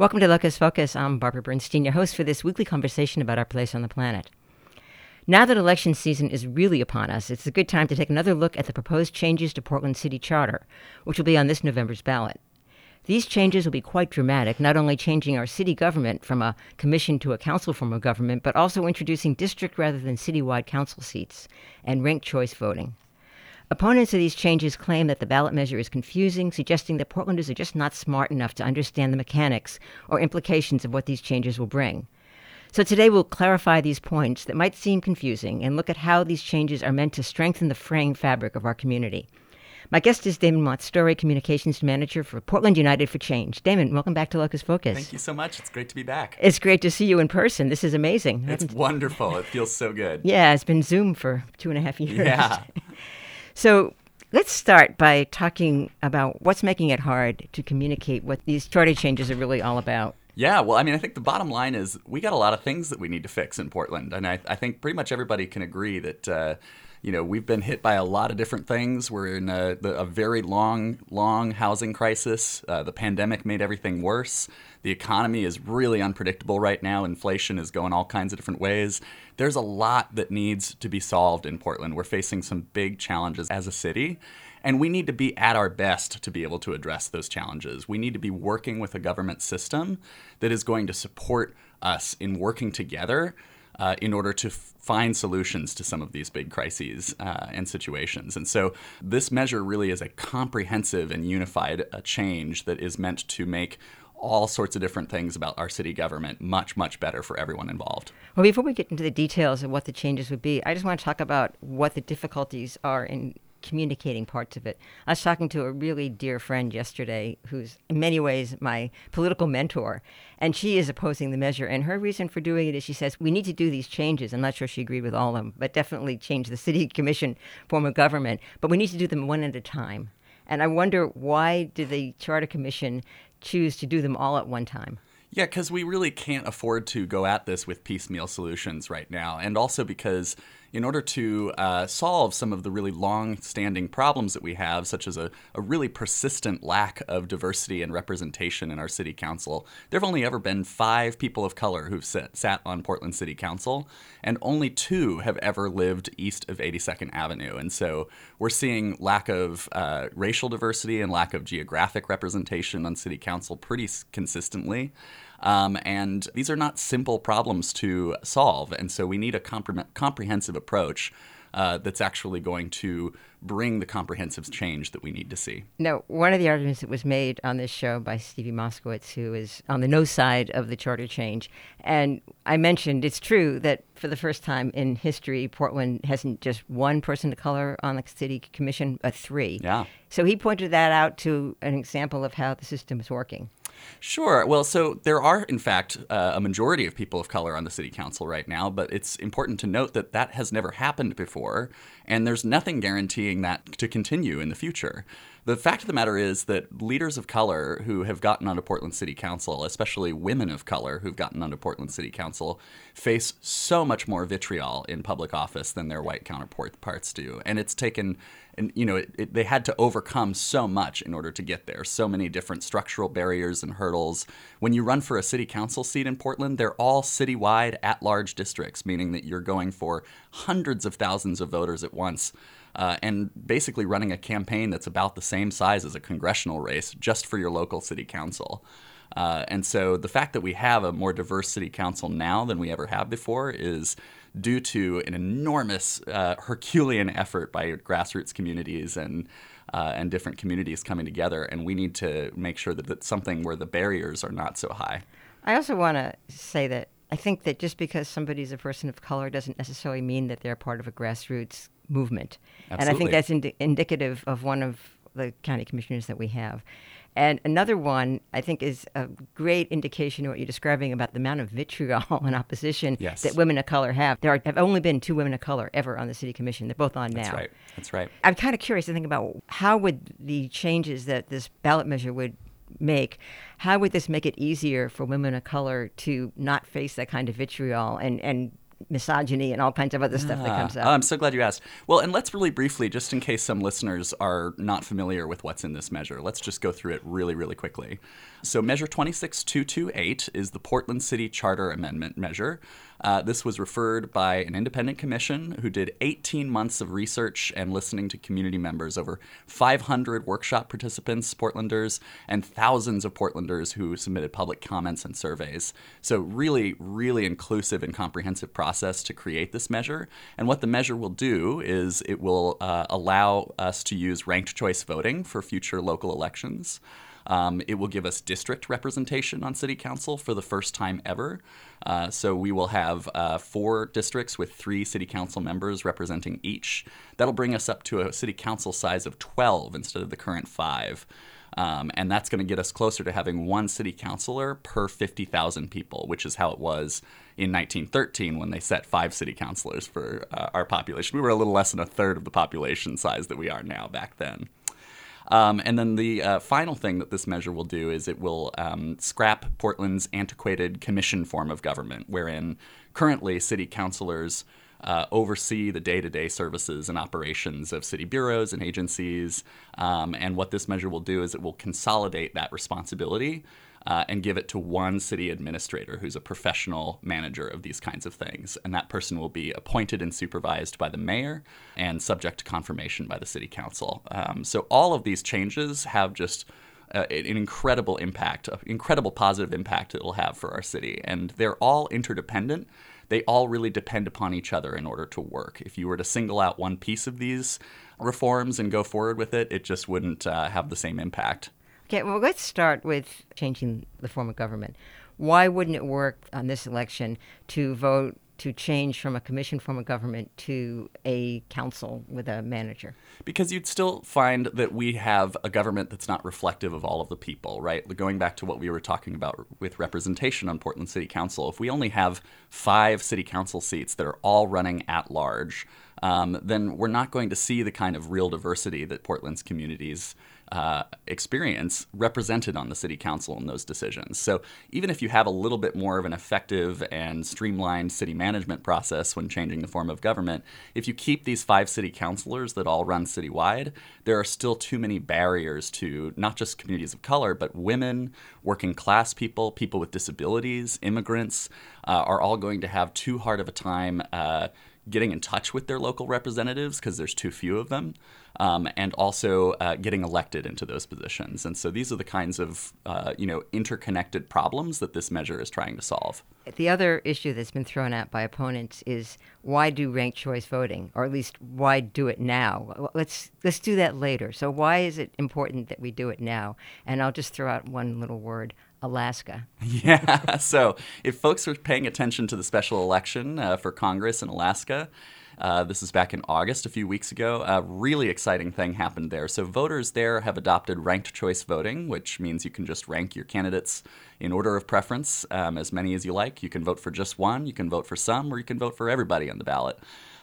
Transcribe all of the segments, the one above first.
Welcome to Locus Focus. I'm Barbara Bernstein, your host for this weekly conversation about our place on the planet. Now that election season is really upon us, it's a good time to take another look at the proposed changes to Portland City Charter, which will be on this November's ballot. These changes will be quite dramatic, not only changing our city government from a commission to a council form of government, but also introducing district rather than citywide council seats and ranked choice voting. Opponents of these changes claim that the ballot measure is confusing, suggesting that Portlanders are just not smart enough to understand the mechanics or implications of what these changes will bring. So today we'll clarify these points that might seem confusing and look at how these changes are meant to strengthen the fraying fabric of our community. My guest is Damon Montstory, Communications Manager for Portland United for Change. Damon, welcome back to Locus Focus. Thank you so much. It's great to be back. It's great to see you in person. This is amazing. It's wonderful. It feels so good. Yeah, it's been Zoom for 2.5 years. Yeah. So let's start by talking about what's making it hard to communicate what these charter changes are really all about. Yeah, well, I think the bottom line is we got a lot of things that we need to fix in Portland. And I think pretty much everybody can agree that, we've been hit by a lot of different things. We're in a very long housing crisis. The pandemic made everything worse. The economy is really unpredictable right now. Inflation is going all kinds of different ways. There's a lot that needs to be solved in Portland. We're facing some big challenges as a city, and we need to be at our best to be able to address those challenges. We need to be working with a government system that is going to support us in working together in order to find solutions to some of these big crises and situations. And so this measure really is a comprehensive and unified change that is meant to make all sorts of different things about our city government much, much better for everyone involved. Well, before we get into the details of what the changes would be, I just want to talk about what the difficulties are in communicating parts of it. I was talking to a really dear friend yesterday who's in many ways my political mentor, and she is opposing the measure. And her reason for doing it is she says, we need to do these changes. I'm not sure she agreed with all of them, but definitely change the city commission form of government. But we need to do them one at a time. And I wonder, why did the Charter Commission choose to do them all at one time? Yeah, because we really can't afford to go at this with piecemeal solutions right now. And also because in order to solve some of the really long-standing problems that we have, such as a really persistent lack of diversity and representation in our city council, there have only ever been 5 people of color who've sat on Portland City Council, and only 2 have ever lived east of 82nd Avenue. And so we're seeing lack of racial diversity and lack of geographic representation on city council pretty consistently. And these are not simple problems to solve. And so we need a comprehensive approach that's actually going to bring the comprehensive change that we need to see. Now, one of the arguments that was made on this show by Stevie Moskowitz, who is on the no side of the charter change, and I mentioned it's true that for the first time in history, Portland hasn't just one person of color on the city commission, but 3. Yeah. So he pointed that out to an example of how the system is working. Sure. Well, so there are, in fact, a majority of people of color on the city council right now, but it's important to note that that has never happened before, and there's nothing guaranteeing that to continue in the future. The fact of the matter is that leaders of color who have gotten onto Portland City Council, especially women of color who've gotten onto Portland City Council, face so much more vitriol in public office than their white counterparts do. And it's taken, they had to overcome so much in order to get there, so many different structural barriers and hurdles. When you run for a city council seat in Portland, they're all citywide at-large districts, meaning that you're going for hundreds of thousands of voters at once. And basically running a campaign that's about the same size as a congressional race just for your local city council. And so the fact that we have a more diverse city council now than we ever have before is due to an enormous Herculean effort by grassroots communities and different communities coming together. And we need to make sure that that's something where the barriers are not so high. I also want to say that I think that just because somebody's a person of color doesn't necessarily mean that they're part of a grassroots movement. Absolutely. And I think that's indicative of one of the county commissioners that we have. And another one, I think, is a great indication of what you're describing about the amount of vitriol and opposition Yes. that women of color have. There have only been 2 women of color ever on the city commission. They're both on now. That's right. I'm kind of curious to think about how would the changes that this ballot measure would make, how would this make it easier for women of color to not face that kind of vitriol and misogyny and all kinds of other stuff that comes up. I'm so glad you asked. Well, and let's really briefly, just in case some listeners are not familiar with what's in this measure, let's just go through it really, really quickly. So Measure 26228 is the Portland City Charter Amendment measure. This was referred by an independent commission who did 18 months of research and listening to community members, over 500 workshop participants, Portlanders, and thousands of Portlanders who submitted public comments and surveys. So really, really inclusive and comprehensive process to create this measure. And what the measure will do is it will allow us to use ranked choice voting for future local elections. It will give us district representation on city council for the first time ever. So we will have 4 districts with 3 city council members representing each. That'll bring us up to a city council size of 12 instead of the current 5. And that's going to get us closer to having 1 city councilor per 50,000 people, which is how it was in 1913 when they set 5 city councilors for our population. We were a little less than a third of the population size that we are now back then. And then the final thing that this measure will do is it will scrap Portland's antiquated commission form of government, wherein currently city councilors oversee the day-to-day services and operations of city bureaus and agencies. And what this measure will do is it will consolidate that responsibility and give it to 1 city administrator who's a professional manager of these kinds of things. And that person will be appointed and supervised by the mayor and subject to confirmation by the city council. So all of these changes have just an incredible impact, an incredible positive impact it'll have for our city. And they're all interdependent. They all really depend upon each other in order to work. If you were to single out one piece of these reforms and go forward with it, it just wouldn't have the same impact. Okay, well, let's start with changing the form of government. Why wouldn't it work on this election to vote to change from a commission form of government to a council with a manager? Because you'd still find that we have a government that's not reflective of all of the people, right? Going back to what we were talking about with representation on Portland City Council, if we only have 5 city council seats that are all running at large, then we're not going to see the kind of real diversity that Portland's communities experience represented on the city council in those decisions. So even if you have a little bit more of an effective and streamlined city management process when changing the form of government, if you keep these 5 city councilors that all run citywide, there are still too many barriers to not just communities of color, but women, working class people, people with disabilities, immigrants, are all going to have too hard of a time getting in touch with their local representatives because there's too few of them, and also getting elected into those positions. And so these are the kinds of interconnected problems that this measure is trying to solve. The other issue that's been thrown out by opponents is why do ranked choice voting, or at least why do it now? Let's do that later. So why is it important that we do it now? And I'll just throw out one little word: Alaska. Yeah, so if folks are paying attention to the special election for Congress in Alaska, this is back in August, a few weeks ago, a really exciting thing happened there. So voters there have adopted ranked choice voting, which means you can just rank your candidates in order of preference, as many as you like. You can vote for just one, you can vote for some, or you can vote for everybody on the ballot.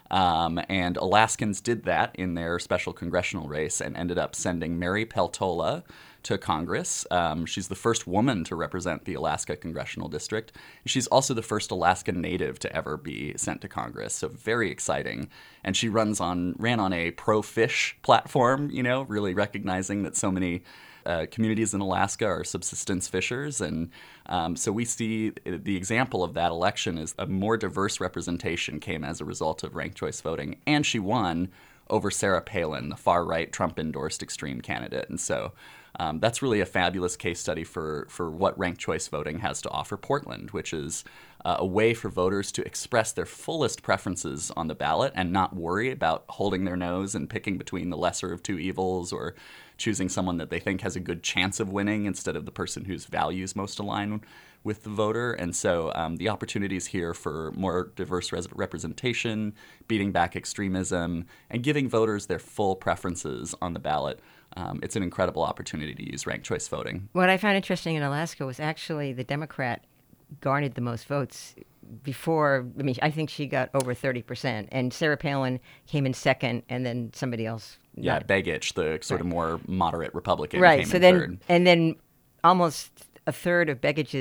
And Alaskans did that in their special congressional race and ended up sending Mary Peltola to Congress. She's the first woman to represent the Alaska Congressional District. She's also the first Alaska Native to ever be sent to Congress, so very exciting. And she ran on a pro-fish platform, really recognizing that so many communities in Alaska are subsistence fishers. And so we see the example of that election is a more diverse representation came as a result of ranked choice voting. And she won over Sarah Palin, the far-right Trump-endorsed extreme candidate. And so that's really a fabulous case study for what ranked choice voting has to offer Portland, which is a way for voters to express their fullest preferences on the ballot and not worry about holding their nose and picking between the lesser of two evils or choosing someone that they think has a good chance of winning instead of the person whose values most align with the voter. And so the opportunities here for more diverse representation, beating back extremism, and giving voters their full preferences on the ballot. It's an incredible opportunity to use ranked choice voting. What I found interesting in Alaska was actually the Democrat garnered the most votes before. I mean, I think she got over 30%, and Sarah Palin came in second, and then somebody else. Yeah, Begich, the sort of more moderate Republican, right. came So in then, third. And then almost a third of Begich's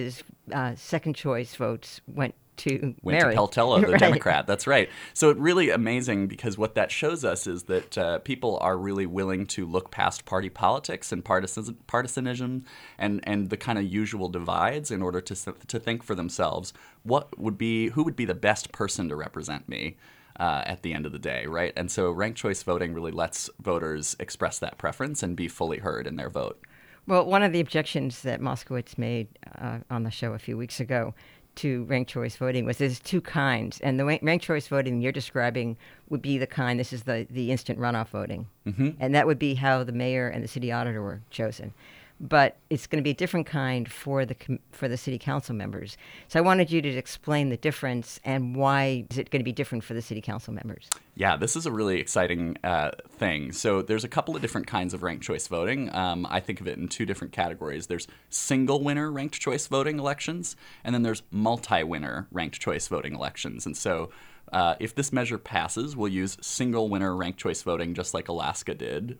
second choice votes went to Went Mary. to Peltella, the Right. Democrat. That's right. So it's really amazing because what that shows us is that people are really willing to look past party politics and partisanism and the kind of usual divides in order to think for themselves who would be the best person to represent me at the end of the day, right? And so ranked choice voting really lets voters express that preference and be fully heard in their vote. Well, one of the objections that Moskowitz made on the show a few weeks ago to ranked choice voting was there's two kinds. And the ranked choice voting you're describing would be the kind, this is the instant runoff voting. Mm-hmm. And that would be how the mayor and the city auditor were chosen. But it's going to be a different kind for the city council members. So I wanted you to explain the difference and why is it going to be different for the city council members? Yeah, this is a really exciting thing. So there's a couple of different kinds of ranked choice voting. I think of it in two different categories. There's single winner ranked choice voting elections, and then there's multi-winner ranked choice voting elections. And so if this measure passes, we'll use single winner ranked choice voting, just like Alaska did,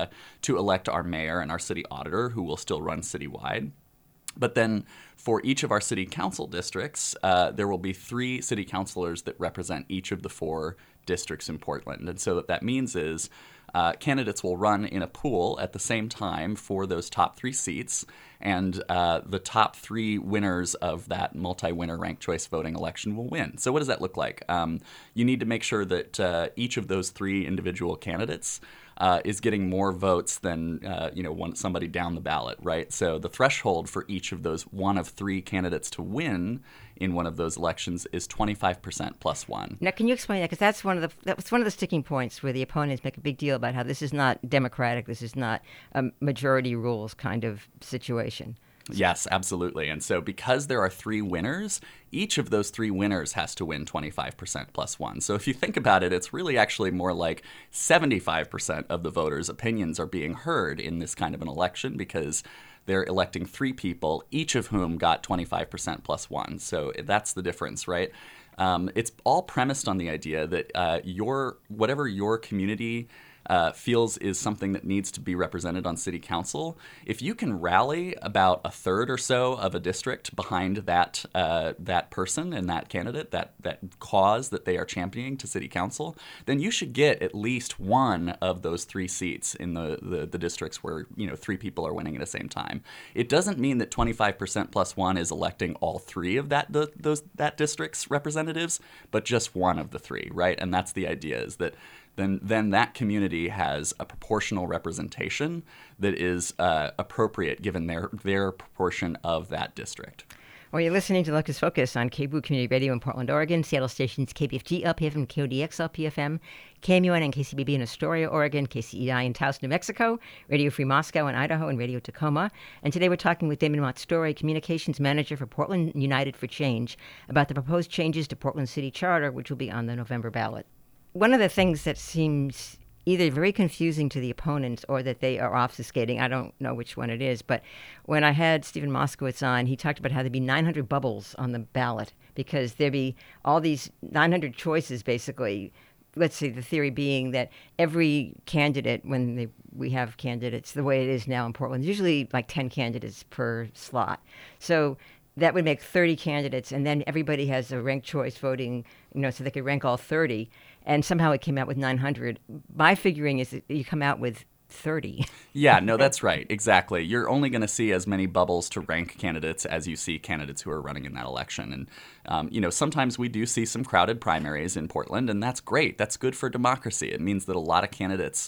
to elect our mayor and our city auditor, who will still run citywide. But then for each of our city council districts, there will be 3 city councilors that represent each of the 4 districts in Portland. And so what that means is candidates will run in a pool at the same time for those top 3 seats, and the top 3 winners of that multi-winner ranked choice voting election will win. So what does that look like? You need to make sure that each of those 3 individual candidates is getting more votes than somebody down the ballot, right? So the threshold for each of those one of 3 candidates to win in one of those elections is 25% plus 1. Now, can you explain that? Because that's one of the sticking points where the opponents make a big deal about how this is not democratic, this is not a majority rules kind of situation. Yes, absolutely. And so because there are 3 winners, each of those 3 winners has to win 25% plus 1. So if you think about it, it's really actually more like 75% of the voters' opinions are being heard in this kind of an election because they're electing 3 people, each of whom got 25% plus 1. So that's the difference, right? It's all premised on the idea that whatever your community feels is something that needs to be represented on city council, if you can rally about a third or so of a district behind that person and that candidate, that cause that they are championing to city council, then you should get at least one of those 3 seats in the districts where 3 people are winning at the same time. It doesn't mean that 25% plus 1 is electing all 3 of that district's representatives, but just one of the 3, right? And that's the idea, is that then that community has a proportional representation that is appropriate given their proportion of that district. Well, you're listening to Locus Focus on KBOO Community Radio in Portland, Oregon, Seattle stations KPFG, LPFM, KODX, LPFM, KMUN, and KCBB in Astoria, Oregon, KCEI in Taos, New Mexico, Radio Free Moscow in Idaho, and Radio Tacoma. And today we're talking with Damon Montstory, Communications Manager for Portland United for Change, about the proposed changes to Portland City Charter, which will be on the November ballot. One of the things that seems either very confusing to the opponents or that they are obfuscating, I don't know which one it is, but when I had Stephen Moskowitz on, he talked about how there'd be 900 bubbles on the ballot because there'd be all these 900 choices, basically. Let's say the theory being that every candidate, we have candidates the way it is now in Portland, usually like 10 candidates per slot. So that would make 30 candidates, and then everybody has a ranked choice voting, so they could rank all 30. And somehow it came out with 900. My figuring is that you come out with 30. Yeah, no, that's right. Exactly. You're only going to see as many bubbles to rank candidates as you see candidates who are running in that election. And, sometimes we do see some crowded primaries in Portland, and that's great. That's good for democracy. It means that a lot of candidates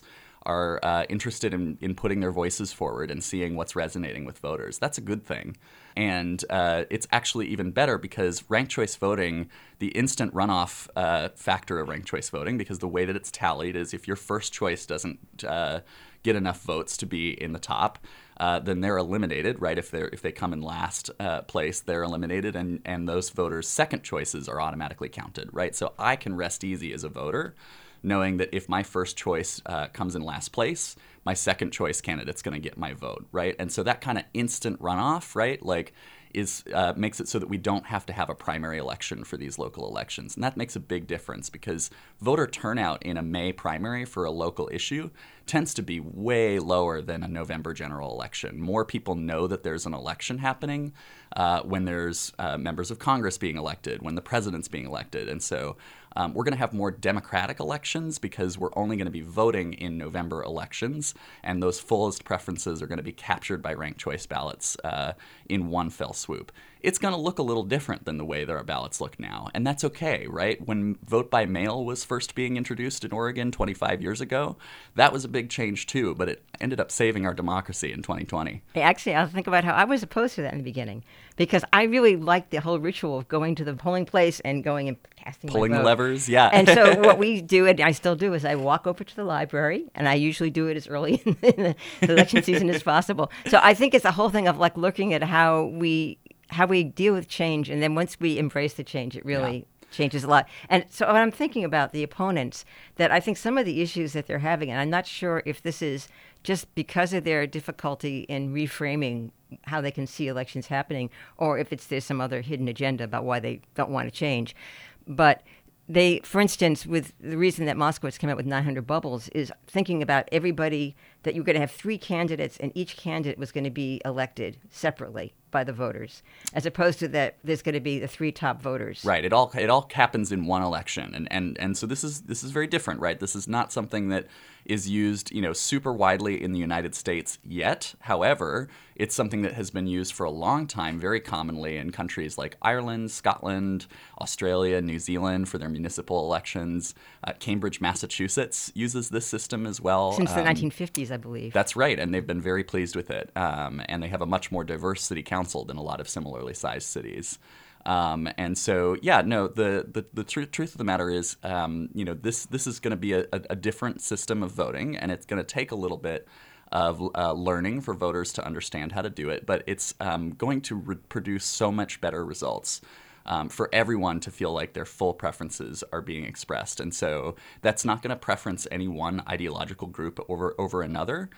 are interested in putting their voices forward and seeing what's resonating with voters. That's a good thing. And it's actually even better because ranked choice voting, the instant runoff factor of ranked choice voting, because the way that it's tallied is if your first choice doesn't get enough votes to be in the top, then they're eliminated, right? If they come in last place, they're eliminated, and those voters' second choices are automatically counted, right? So I can rest easy as a voter knowing that if my first choice comes in last place, my second choice candidate's going to get my vote, right? And so that kind of instant runoff, right? Like makes it so that we don't have to have a primary election for these local elections. And that makes a big difference because voter turnout in a May primary for a local issue tends to be way lower than a November general election. More people know that there's an election happening when there's members of Congress being elected, when the president's being elected. And so we're going to have more democratic elections because we're only going to be voting in November elections, and those fullest preferences are going to be captured by ranked choice ballots in one fell swoop. It's going to look a little different than the way that our ballots look now, and that's okay, right? When vote by mail was first being introduced in Oregon 25 years ago, that was a big change too, but it ended up saving our democracy in 2020. Actually, I'll think about how I was opposed to that in the beginning because I really liked the whole ritual of going to the polling place and going and casting pulling my vote. The levers, yeah. And so what we do, and I still do, is I walk over to the library, and I usually do it as early in the election season as possible. So I think it's a whole thing of like looking at how we deal with change, and then once we embrace the change, it really changes a lot. And so when I'm thinking about the opponents, that I think some of the issues that they're having, and I'm not sure if this is just because of their difficulty in reframing how they can see elections happening, or if there's some other hidden agenda about why they don't want to change. But they, for instance, with the reason that Moskowitz came out with 900 bubbles is thinking about everybody, that you're going to have 3 candidates and each candidate was going to be elected separately by the voters, as opposed to that there's going to be the 3 top voters. Right. It all happens in one election, and so this is very different, right? This is not something that is used, super widely in the United States yet. However, it's something that has been used for a long time, very commonly in countries like Ireland, Scotland, Australia, New Zealand for their municipal elections. Cambridge, Massachusetts uses this system as well. Since the 1950s, I believe. That's right, and they've been very pleased with it. And they have a much more diverse city council than a lot of similarly sized cities. And so, the truth of the matter is, this is going to be a different system of voting, and it's going to take a little bit of learning for voters to understand how to do it, but it's going to produce so much better results for everyone to feel like their full preferences are being expressed. And so that's not going to preference any one ideological group over another.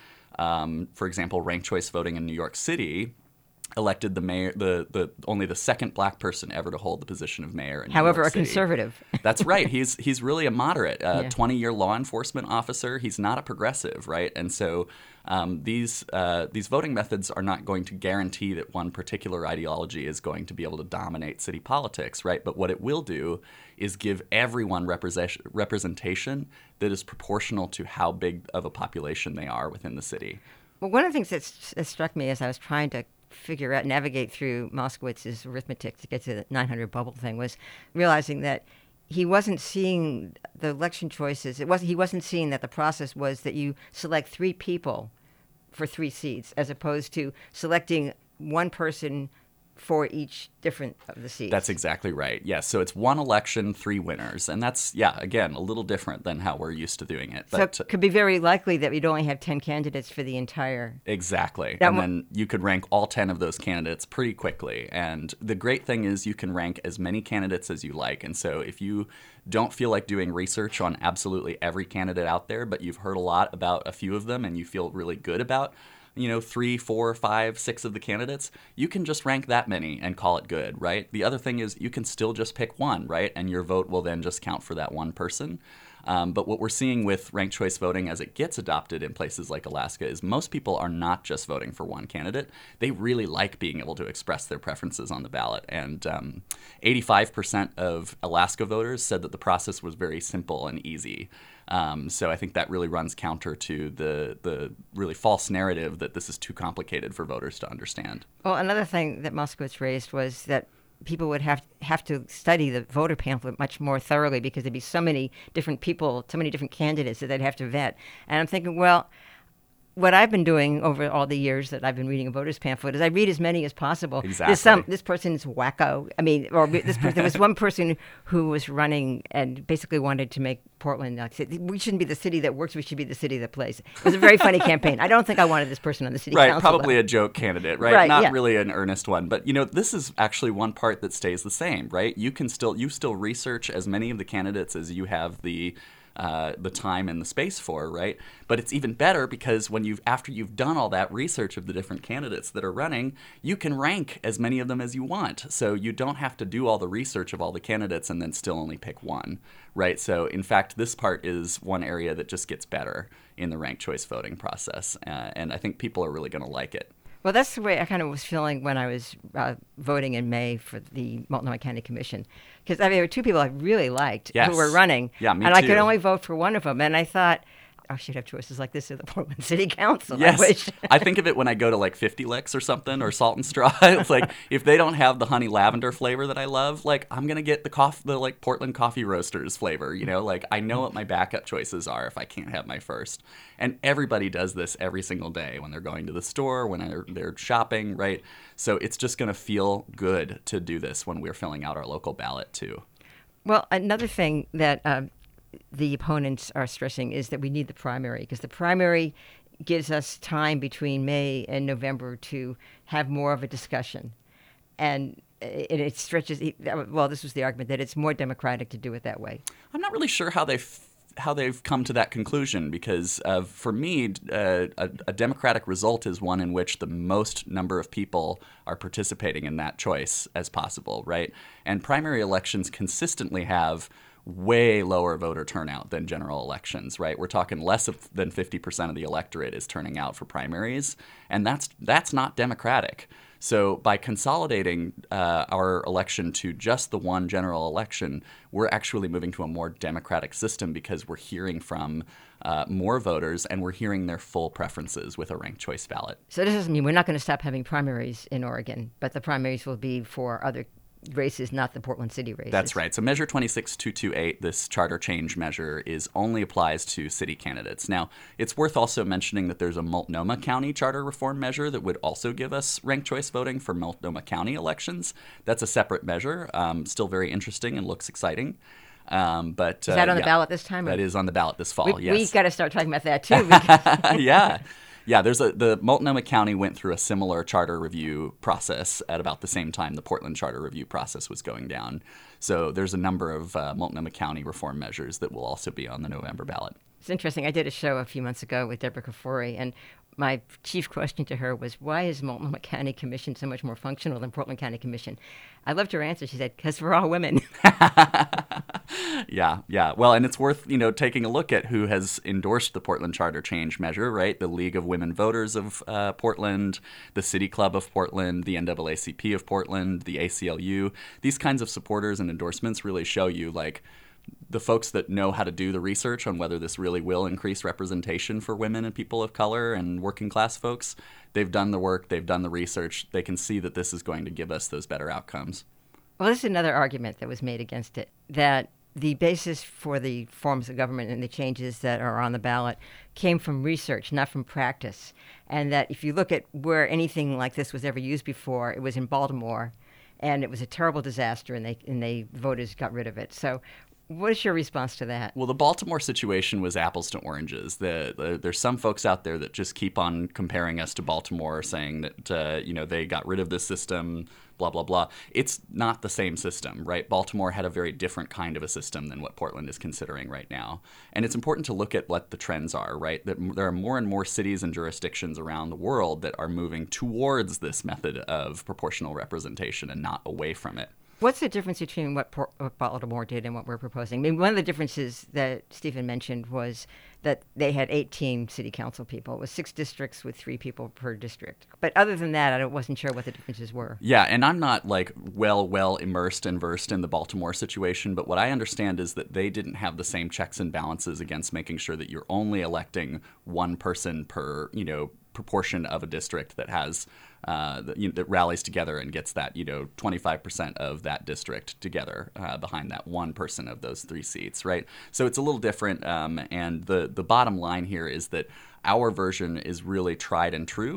For example, ranked choice voting in New York City elected the mayor, only the second black person ever to hold the position of mayor in New York City. However, a conservative. That's right. He's really a moderate, 20-year law enforcement officer. He's not a progressive, right? And so these voting methods are not going to guarantee that one particular ideology is going to be able to dominate city politics, right? But what it will do is give everyone representation that is proportional to how big of a population they are within the city. Well, one of the things that struck me as I was trying to navigate through Moskowitz's arithmetic to get to the 900 bubble thing was realizing that he wasn't seeing the election choices. He wasn't seeing that the process was that you select 3 people for 3 seats, as opposed to selecting one person for each different of the seats. That's exactly right. Yes. So it's 1 election, 3 winners. And that's, again, a little different than how we're used to doing it. But so it could be very likely that we'd only have 10 candidates for the entire... Exactly. Then you could rank all 10 of those candidates pretty quickly. And the great thing is you can rank as many candidates as you like. And so if you don't feel like doing research on absolutely every candidate out there, but you've heard a lot about a few of them and you feel really good about 3, 4, 5, 6 of the candidates, you can just rank that many and call it good, right? The other thing is you can still just pick one, right? And your vote will then just count for that one person. But what we're seeing with ranked choice voting as it gets adopted in places like Alaska is most people are not just voting for one candidate. They really like being able to express their preferences on the ballot. And 85% of Alaska voters said that the process was very simple and easy. So I think that really runs counter to the really false narrative that this is too complicated for voters to understand. Well, another thing that Moskowitz raised was that people would have to study the voter pamphlet much more thoroughly because there'd be so many different people, so many different candidates that they'd have to vet. And I'm thinking, well, what I've been doing over all the years that I've been reading a voter's pamphlet is I read as many as possible. Exactly. This person's wacko. I mean, or there was one person who was running and basically wanted to make Portland, we shouldn't be the city that works, we should be the city that plays. It was a very funny campaign. I don't think I wanted this person on the city council. Right, probably a joke candidate, right? Not really an earnest one. But, this is actually one part that stays the same, right? You still research as many of the candidates as you have the the time and the space for, right? But it's even better because after you've done all that research of the different candidates that are running, you can rank as many of them as you want. So you don't have to do all the research of all the candidates and then still only pick one, right? So in fact, this part is one area that just gets better in the ranked choice voting process, and I think people are really going to like it. Well, that's the way I kind of was feeling when I was voting in May for the Multnomah County Commission. Because there were two people I really liked who were running. Yeah, me and too. I could only vote for one of them. And I thought, I should have choices like this at the Portland City Council. Yes. I wish. I think of it when I go to like 50 Licks or something, or Salt and Straw. It's like, if they don't have the honey lavender flavor that I love, like, I'm going to get the like Portland Coffee Roasters flavor, like, I know what my backup choices are if I can't have my first. And everybody does this every single day when they're going to the store, when they're shopping, right? So it's just going to feel good to do this when we're filling out our local ballot too. Well, another thing that the opponents are stressing is that we need the primary, because the primary gives us time between May and November to have more of a discussion. And it stretches, this was the argument, that it's more democratic to do it that way. I'm not really sure how they've come to that conclusion, because for me, a democratic result is one in which the most number of people are participating in that choice as possible, right? And primary elections consistently have way lower voter turnout than general elections, right? We're talking less than 50% of the electorate is turning out for primaries, and that's not democratic. So by consolidating our election to just the one general election, we're actually moving to a more democratic system, because we're hearing from more voters and we're hearing their full preferences with a ranked choice ballot. So this doesn't mean we're not going to stop having primaries in Oregon, but the primaries will be for other races, not the Portland City races. That's right. So Measure 26228, this charter change measure, only applies to city candidates. Now, it's worth also mentioning that there's a Multnomah County charter reform measure that would also give us ranked choice voting for Multnomah County elections. That's a separate measure, still very interesting and looks exciting. But is that on the ballot this time? That is on the ballot this fall, yes. We've got to start talking about that, too. Because Yeah, the Multnomah County went through a similar charter review process at about the same time the Portland charter review process was going down. So there's a number of Multnomah County reform measures that will also be on the November ballot. It's interesting. I did a show a few months ago with Deborah Kafoury, and my chief question to her was, why is Multnomah County Commission so much more functional than Portland County Commission? I loved her answer. She said, because we're all women. Yeah. Well, and it's worth, taking a look at who has endorsed the Portland Charter Change measure, right? The League of Women Voters of Portland, the City Club of Portland, the NAACP of Portland, the ACLU. These kinds of supporters and endorsements really show you, like, the folks that know how to do the research on whether this really will increase representation for women and people of color and working class folks. They've done the work, they've done the research, they can see that this is going to give us those better outcomes. Well, this is another argument that was made against it, that the basis for the forms of government and the changes that are on the ballot came from research, not from practice. And that if you look at where anything like this was ever used before, it was in Baltimore, and it was a terrible disaster, and they voters got rid of it. So what is your response to that? Well, the Baltimore situation was apples to oranges. There's some folks out there that just keep on comparing us to Baltimore, saying that they got rid of this system, blah, blah, blah. It's not the same system, right? Baltimore had a very different kind of a system than what Portland is considering right now. And it's important to look at what the trends are, right? That there are more and more cities and jurisdictions around the world that are moving towards this method of proportional representation and not away from it. What's the difference between what Baltimore did and what we're proposing? I mean, one of the differences that Stephen mentioned was that they had 18 city council people. It was 6 districts with 3 people per district. But other than that, I wasn't sure what the differences were. Yeah, and I'm not well immersed and versed in the Baltimore situation, but what I understand is that they didn't have the same checks and balances against making sure that you're only electing one person per, proportion of a district that has that rallies together and gets that 25% of that district together behind that one person of those 3 seats, right? So it's a little different, and the bottom line here is that our version is really tried and true,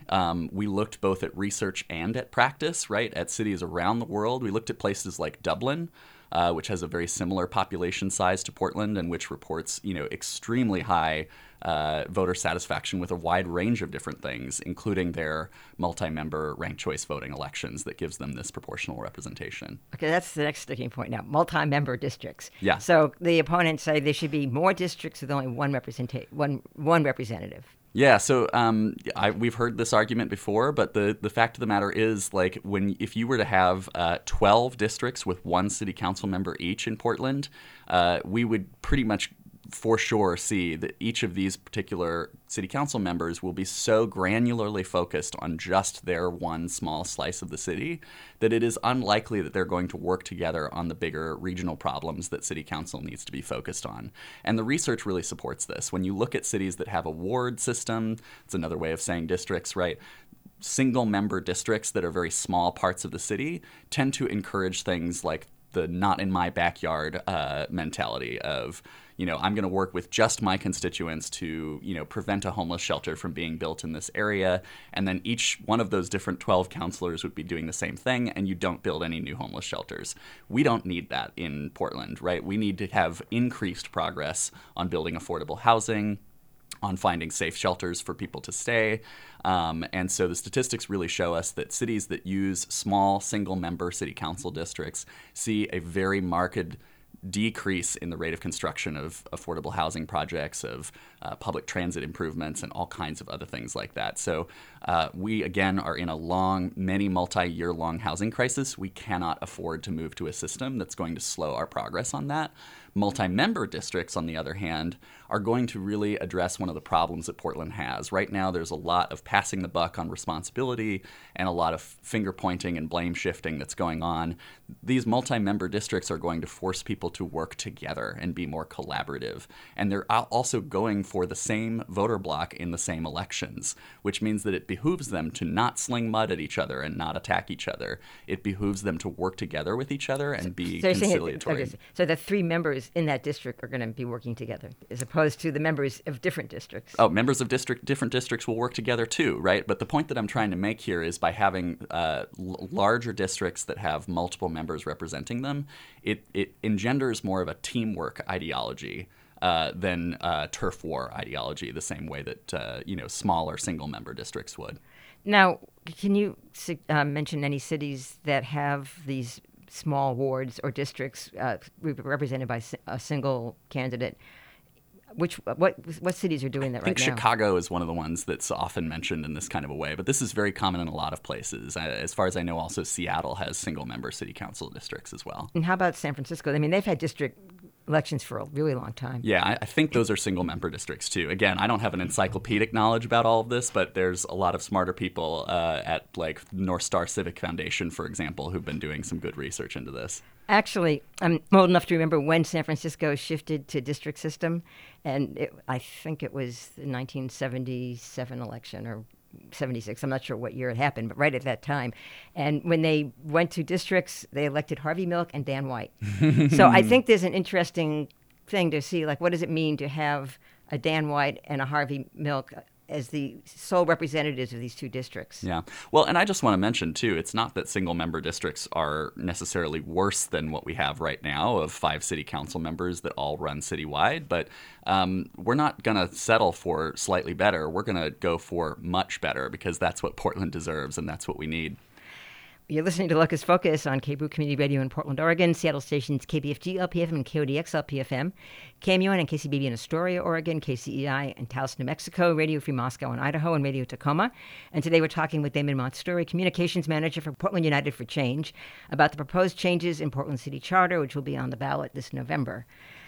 We looked both at research and at practice, right, at cities around the world. We looked at places like Dublin, which has a very similar population size to Portland and which reports, extremely high voter satisfaction with a wide range of different things, including their multi-member ranked choice voting elections that gives them this proportional representation. Okay, that's the next sticking point now, multi-member districts. Yeah. So the opponents say there should be more districts with only one representative. Yeah, so we've heard this argument before, but the fact of the matter is, like, if you were to have 12 districts with one city council member each in Portland, we would pretty much for sure see that each of these particular city council members will be so granularly focused on just their one small slice of the city that it is unlikely that they're going to work together on the bigger regional problems that city council needs to be focused on. And the research really supports this. When you look at cities that have a ward system, it's another way of saying districts, right? Single member districts that are very small parts of the city tend to encourage things like the not in my backyard mentality of, I'm going to work with just my constituents to, prevent a homeless shelter from being built in this area. And then each one of those different 12 councilors would be doing the same thing, and you don't build any new homeless shelters. We don't need that in Portland, right? We need to have increased progress on building affordable housing, on finding safe shelters for people to stay. And so the statistics really show us that cities that use small single-member city council districts see a very marked decrease in the rate of construction of affordable housing projects, of public transit improvements, and all kinds of other things like that. So we, again, are in a many multi-year-long housing crisis. We cannot afford to move to a system that's going to slow our progress on that. Multi-member districts, on the other hand, are going to really address one of the problems that Portland has. Right now, there's a lot of passing the buck on responsibility and a lot of finger pointing and blame shifting that's going on. These multi-member districts are going to force people to work together and be more collaborative. And they're also going for the same voter bloc in the same elections, which means that it behooves them to not sling mud at each other and not attack each other. It behooves them to work together with each other and be conciliatory. So the three members in that district are going to be working together, as opposed to the members of different districts. Oh, members of different districts will work together too, right? But the point that I'm trying to make here is by having larger districts that have multiple members representing them, it engenders more of a teamwork ideology than turf war ideology, the same way that smaller single-member districts would. Now, can you mention any cities that have these small wards or districts represented by a single candidate? What cities are doing that right now? I think Chicago is one of the ones that's often mentioned in this kind of a way, but this is very common in a lot of places. As far as I know, also Seattle has single-member city council districts as well. And how about San Francisco? I mean, they've had district elections for a really long time. Yeah, I think those are single-member districts too. Again, I don't have an encyclopedic knowledge about all of this, but there's a lot of smarter people at like North Star Civic Foundation, for example, who've been doing some good research into this. Actually, I'm old enough to remember when San Francisco shifted to district system, and I think it was the 1977 election or 76. I'm not sure what year it happened, but right at that time. And when they went to districts, they elected Harvey Milk and Dan White. So I think there's an interesting thing to see, like, what does it mean to have a Dan White and a Harvey Milk as the sole representatives of these two districts? Yeah. Well, and I just want to mention, too, it's not that single-member districts are necessarily worse than what we have right now of 5 city council members that all run citywide, but we're not going to settle for slightly better. We're going to go for much better because that's what Portland deserves and that's what we need. You're listening to Locus Focus on KBOO Community Radio in Portland, Oregon, Seattle stations KBFG LPFM and KODX LPFM, KMUN and KCBB in Astoria, Oregon, KCEI in Taos, New Mexico, Radio Free Moscow in Idaho, and Radio Tacoma. And today we're talking with Damon Montessori, Communications Manager for Portland United for Change, about the proposed changes in Portland City Charter, which will be on the ballot this November.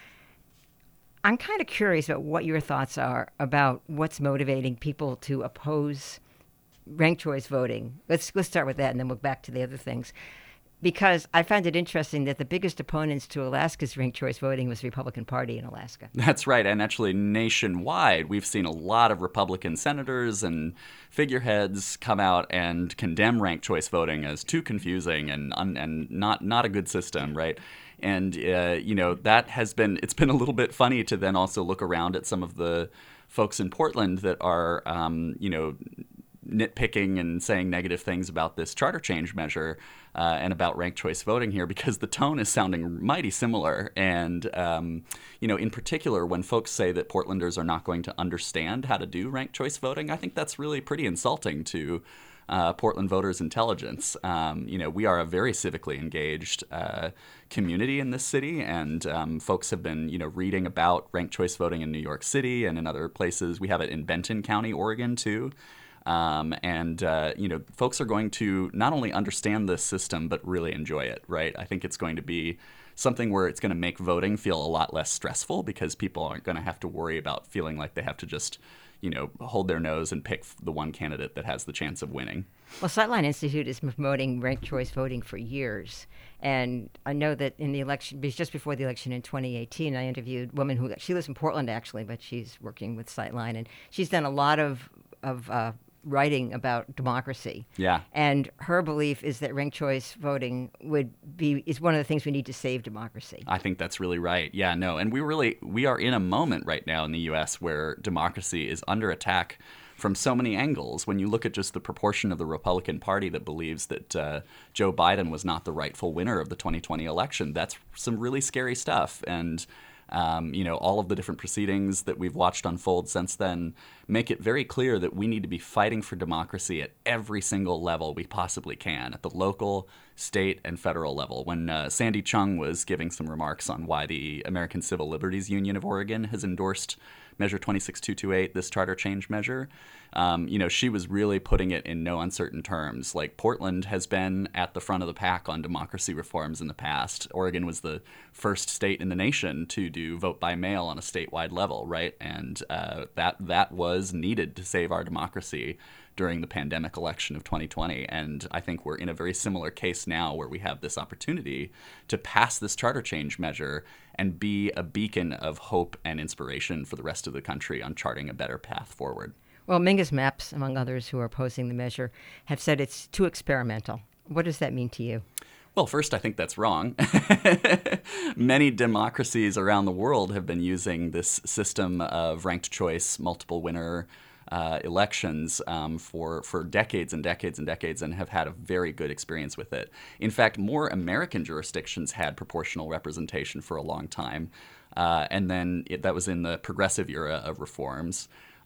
I'm kind of curious about what your thoughts are about what's motivating people to oppose ranked choice voting. Let's start with that, and then we'll back to the other things. Because I find it interesting that the biggest opponents to Alaska's ranked choice voting was the Republican Party in Alaska. That's right, and actually nationwide, we've seen a lot of Republican senators and figureheads come out and condemn ranked choice voting as too confusing and not a good system, right? And that it's been a little bit funny to then also look around at some of the folks in Portland that are nitpicking and saying negative things about this charter change measure and about ranked choice voting here, because the tone is sounding mighty similar. And, in particular, when folks say that Portlanders are not going to understand how to do ranked choice voting, I think that's really pretty insulting to Portland voters' intelligence. We are a very civically engaged community in this city, and folks have been, reading about ranked choice voting in New York City and in other places. We have it in Benton County, Oregon, too. Folks are going to not only understand this system, but really enjoy it, right? I think it's going to be something where it's going to make voting feel a lot less stressful, because people aren't going to have to worry about feeling like they have to just hold their nose and pick the one candidate that has the chance of winning. Well, Sightline Institute is promoting ranked choice voting for years. And I know that in the election, just before the election in 2018, I interviewed a woman she lives in Portland, actually, but she's working with Sightline. And she's done a lot of writing about democracy. Yeah. And her belief is that ranked choice voting is one of the things we need to save democracy. I think that's really right. Yeah, no. And we are in a moment right now in the U.S. where democracy is under attack from so many angles. When you look at just the proportion of the Republican Party that believes that Joe Biden was not the rightful winner of the 2020 election, that's some really scary stuff. And all of the different proceedings that we've watched unfold since then make it very clear that we need to be fighting for democracy at every single level we possibly can, at the local, state, and federal level. When Sandy Chung was giving some remarks on why the American Civil Liberties Union of Oregon has endorsed Measure 26228, this charter change measure, she was really putting it in no uncertain terms. Like, Portland has been at the front of the pack on democracy reforms in the past. Oregon was the first state in the nation to do vote by mail on a statewide level, right? And that was needed to save our democracy during the pandemic election of 2020. And I think we're in a very similar case now, where we have this opportunity to pass this charter change measure and be a beacon of hope and inspiration for the rest of the country on charting a better path forward. Well, Mingus Mapps, among others who are opposing the measure, have said it's too experimental. What does that mean to you? Well, first, I think that's wrong. Many democracies around the world have been using this system of ranked choice, multiple winner elections for decades and decades and decades, and have had a very good experience with it. In fact, more American jurisdictions had proportional representation for a long time, and then that was in the progressive era of reforms.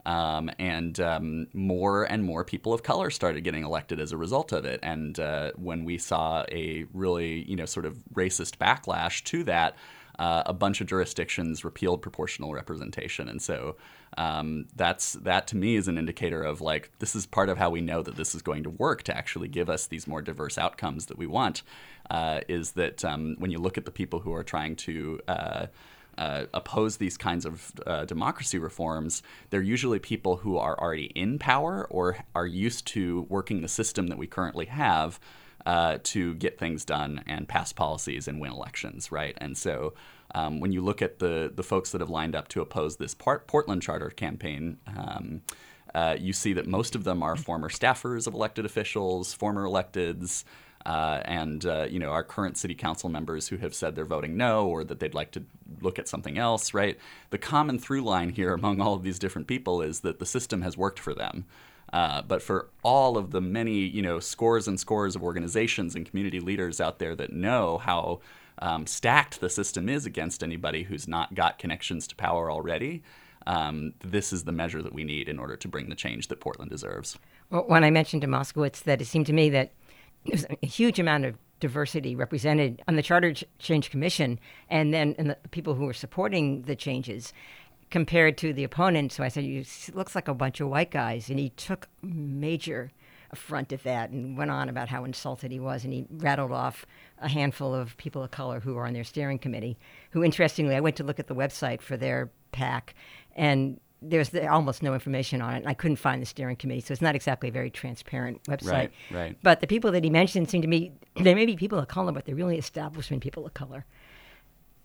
More and more people of color started getting elected as a result of it. And when we saw a really, sort of racist backlash to that, a bunch of jurisdictions repealed proportional representation. And so that to me is an indicator of, like, this is part of how we know that this is going to work to actually give us these more diverse outcomes that we want, is that when you look at the people who are trying to oppose these kinds of democracy reforms, they're usually people who are already in power or are used to working the system that we currently have to get things done and pass policies and win elections, right? And so when you look at the folks that have lined up to oppose this Portland Charter campaign, you see that most of them are former staffers of elected officials, former electeds, and our current city council members who have said they're voting no, or that they'd like to look at something else, right? The common through line here among all of these different people is that the system has worked for them. But for all of the many, scores and scores of organizations and community leaders out there that know how stacked the system is against anybody who's not got connections to power already, this is the measure that we need in order to bring the change that Portland deserves. Well, when I mentioned to Moskowitz that it seemed to me that there's a huge amount of diversity represented on the Charter Change Commission, and then in the people who are supporting the changes, compared to the opponent. So I said, it looks like a bunch of white guys. And he took major affront at that and went on about how insulted he was. And he rattled off a handful of people of color who were on their steering committee, who, interestingly, I went to look at the website for their PAC, and there's almost no information on it, and I couldn't find the steering committee, so it's not exactly a very transparent website. Right. But the people that he mentioned seem to me, they may be people of color, but they're really establishment people of color.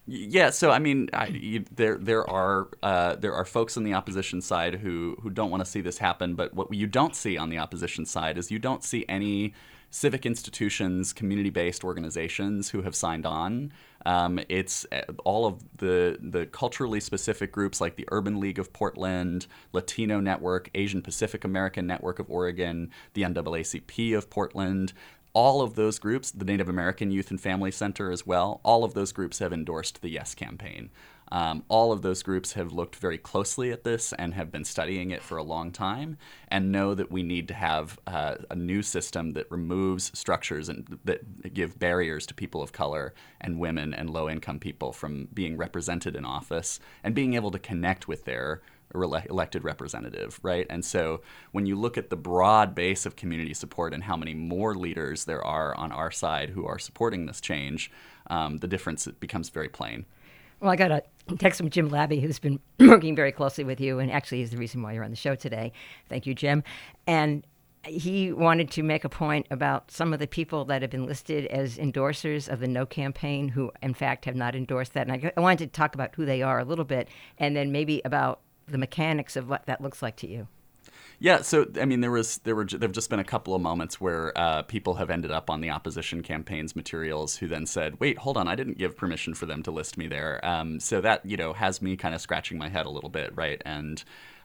Yeah, so I mean, there are folks on the opposition side who don't want to see this happen. But what you don't see on the opposition side is you don't see any civic institutions, community-based organizations who have signed on. It's all of the culturally specific groups like the Urban League of Portland, Latino Network, Asian Pacific American Network of Oregon, the NAACP of Portland. All of those groups, the Native American Youth and Family Center as well, all of those groups have endorsed the Yes campaign. All of those groups have looked very closely at this and have been studying it for a long time and know that we need to have a new system that removes structures and that give barriers to people of color and women and low-income people from being represented in office and being able to connect with their elected representative, right? And so when you look at the broad base of community support and how many more leaders there are on our side who are supporting this change, the difference becomes very plain. Well, I got a text from Jim Labby, who's been working very closely with you, and actually is the reason why you're on the show today. Thank you, Jim. And he wanted to make a point about some of the people that have been listed as endorsers of the No campaign who, in fact, have not endorsed that. And I wanted to talk about who they are a little bit, and then maybe about the mechanics of what that looks like to you. Yeah, so I mean, there have just been a couple of moments where people have ended up on the opposition campaign's materials who then said, "Wait, hold on, I didn't give permission for them to list me there." So that has me kind of scratching my head a little bit, right? And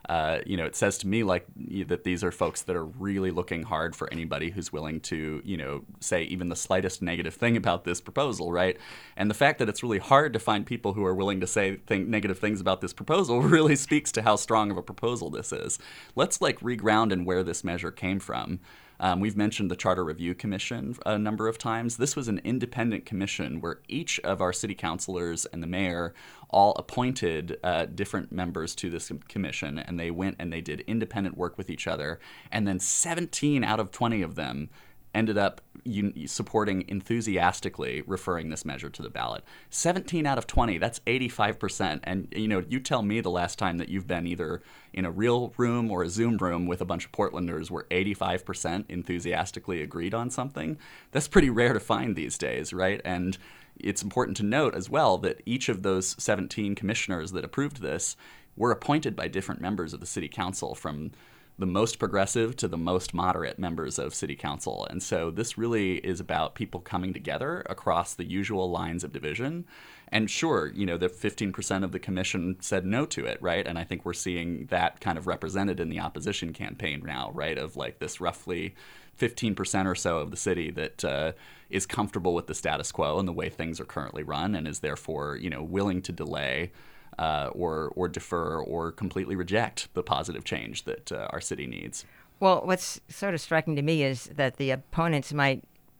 it says to me like that these are folks that are really looking hard for anybody who's willing to, say even the slightest negative thing about this proposal, right? And the fact that it's really hard to find people who are willing to say negative things about this proposal really speaks to how strong of a proposal this is. Let's reground in where this measure came from. We've mentioned the Charter Review Commission a number of times. This was an independent commission where each of our city councilors and the mayor all appointed different members to this commission, and they went and they did independent work with each other. And then 17 out of 20 of them ended up supporting enthusiastically referring this measure to the ballot. 17 out of 20, that's 85%. And, you tell me the last time that you've been either in a real room or a Zoom room with a bunch of Portlanders where 85% enthusiastically agreed on something. That's pretty rare to find these days, right? And it's important to note as well that each of those 17 commissioners that approved this were appointed by different members of the city council, from the most progressive to the most moderate members of city council. And so this really is about people coming together across the usual lines of division. And sure, the 15% of the commission said no to it, right? And I think we're seeing that kind of represented in the opposition campaign now, right? Of this roughly 15% or so of the city that is comfortable with the status quo and the way things are currently run, and is therefore, willing to delay or defer or completely reject the positive change that our city needs. Well, what's sort of striking to me is that the opponents might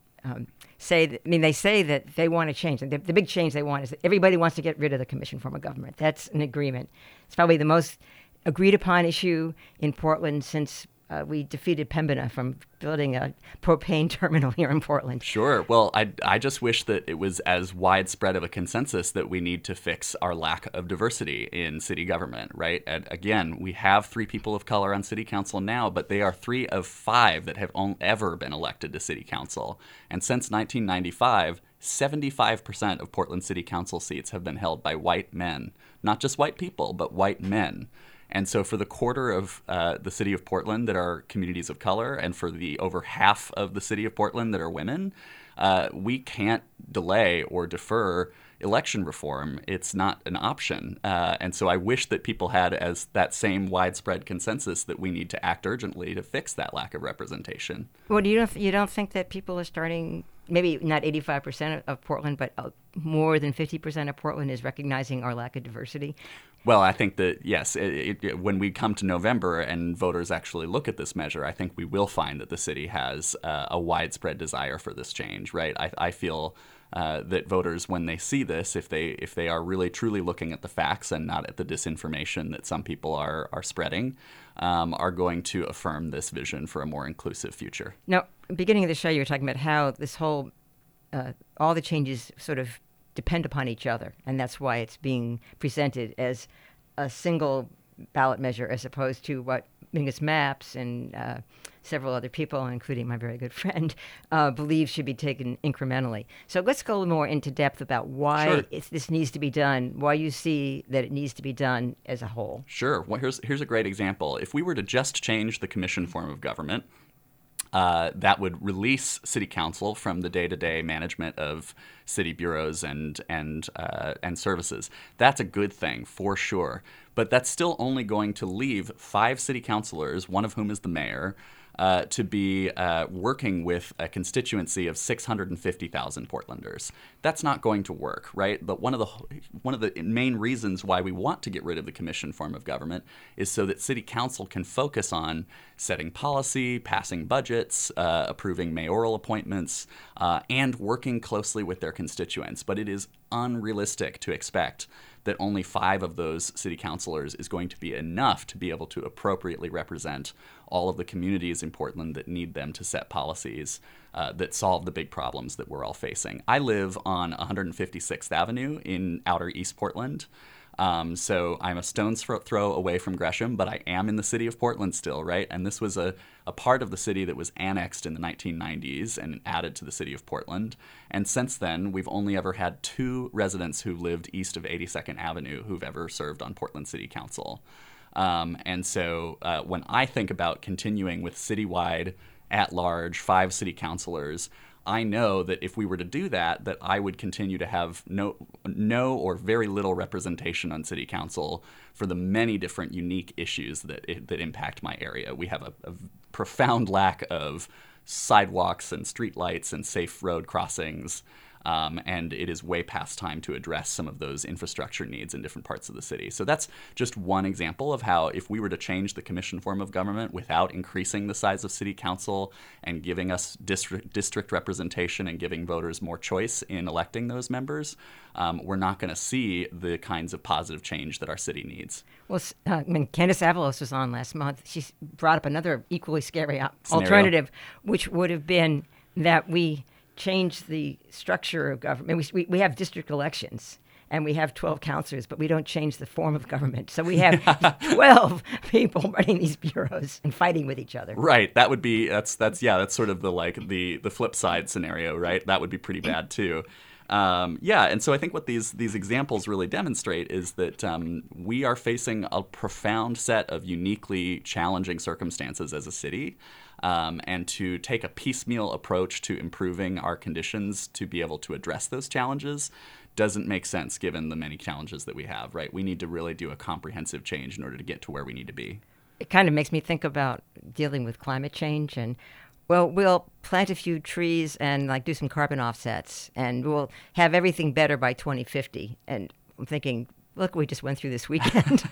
they say that they want to change. The big change they want is that everybody wants to get rid of the commission form of government. That's an agreement. It's probably the most agreed upon issue in Portland since we defeated Pembina from building a propane terminal here in Portland. Sure. Well, I just wish that it was as widespread of a consensus that we need to fix our lack of diversity in city government, right? And again, we have 3 people of color on city council now, but they are 3 of 5 that have ever been elected to city council. And since 1995, 75% of Portland city council seats have been held by white men. Not just white people, but white men. And so for the quarter of the city of Portland that are communities of color, and for the over half of the city of Portland that are women, we can't delay or defer election reform. It's not an option. And so I wish that people had as that same widespread consensus that we need to act urgently to fix that lack of representation. Well, you don't think that people are starting, maybe not 85% of Portland, but more than 50% of Portland is recognizing our lack of diversity? Well, I think that, yes, when we come to November and voters actually look at this measure, I think we will find that the city has a widespread desire for this change, right? I feel that voters, when they see this, if they are really truly looking at the facts and not at the disinformation that some people are spreading, are going to affirm this vision for a more inclusive future. Now, beginning of the show, you were talking about how this whole, all the changes sort of depend upon each other, and that's why it's being presented as a single ballot measure as opposed to what Mingus Maps and several other people, including my very good friend, believe should be taken incrementally. So let's go more into depth about why this needs to be done, why you see that it needs to be done as a whole. Sure. Well, here's a great example. If we were to just change the commission form of government, that would release city council from the day-to-day management of city bureaus and services. That's a good thing for sure. But that's still only going to leave 5 city councilors, one of whom is the mayor, to be working with a constituency of 650,000 Portlanders. That's not going to work, right? But one of the main reasons why we want to get rid of the commission form of government is so that city council can focus on setting policy, passing budgets, approving mayoral appointments, and working closely with their constituents. But it is unrealistic to expect that only 5 of those city councilors is going to be enough to be able to appropriately represent all of the communities in Portland that need them to set policies that solve the big problems that we're all facing. I live on 156th Avenue in outer East Portland. So I'm a stone's throw away from Gresham, but I am in the city of Portland still, right? And this was a part of the city that was annexed in the 1990s and added to the city of Portland. And since then, we've only ever had 2 residents who lived east of 82nd Avenue who've ever served on Portland City Council. And so when I think about continuing with citywide, at-large, 5 city councilors, I know that if we were to do that, that I would continue to have no or very little representation on city council for the many different unique issues that impact my area. We have a profound lack of sidewalks and streetlights and safe road crossings. And it is way past time to address some of those infrastructure needs in different parts of the city. So that's just one example of how if we were to change the commission form of government without increasing the size of city council and giving us district representation and giving voters more choice in electing those members, we're not going to see the kinds of positive change that our city needs. Well, when Candace Avalos was on last month, she brought up another equally scary alternative, which would have been that we change the structure of government. We have district elections and we have 12 councilors, but we don't change the form of government. So we have 12 people running these bureaus and fighting with each other. Right. That would be that's sort of the flip side scenario, right? That would be pretty bad too. And so I think what these examples really demonstrate is that we are facing a profound set of uniquely challenging circumstances as a city. And to take a piecemeal approach to improving our conditions to be able to address those challenges doesn't make sense given the many challenges that we have, right? We need to really do a comprehensive change in order to get to where we need to be. It kind of makes me think about dealing with climate change and, well, we'll plant a few trees and do some carbon offsets and we'll have everything better by 2050. And I'm thinking, look, we just went through this weekend.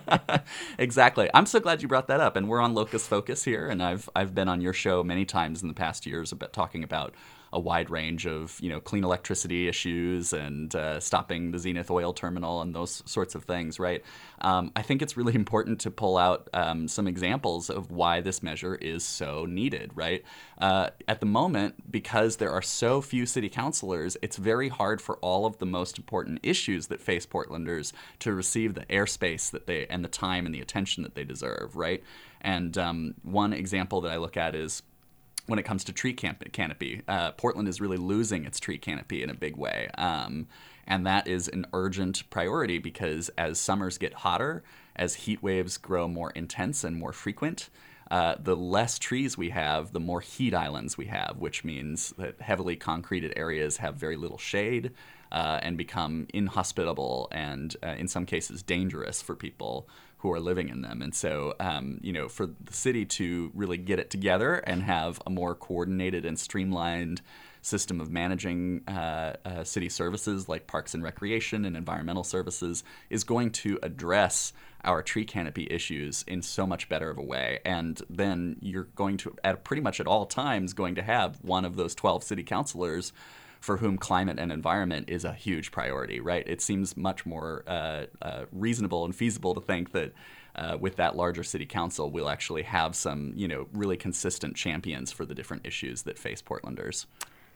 Exactly. I'm so glad you brought that up. And we're on Locus Focus here, and I've been on your show many times in the past years talking about a wide range of clean electricity issues and stopping the Zenith oil terminal and those sorts of things, right? I think it's really important to pull out some examples of why this measure is so needed, right? At the moment, because there are so few city councilors, it's very hard for all of the most important issues that face Portlanders to receive the airspace and the time and the attention that they deserve, right? And one example that I look at is when it comes to tree canopy. Portland is really losing its tree canopy in a big way. And that is an urgent priority because as summers get hotter, as heat waves grow more intense and more frequent, the less trees we have, the more heat islands we have, which means that heavily concreted areas have very little shade and become inhospitable and in some cases dangerous for people who are living in them. And so, for the city to really get it together and have a more coordinated and streamlined system of managing city services like parks and recreation and environmental services is going to address our tree canopy issues in so much better of a way. And then you're going to, pretty much at all times, going to have one of those 12 city councilors for whom climate and environment is a huge priority, right? It seems much more reasonable and feasible to think that with that larger city council, we'll actually have some, really consistent champions for the different issues that face Portlanders.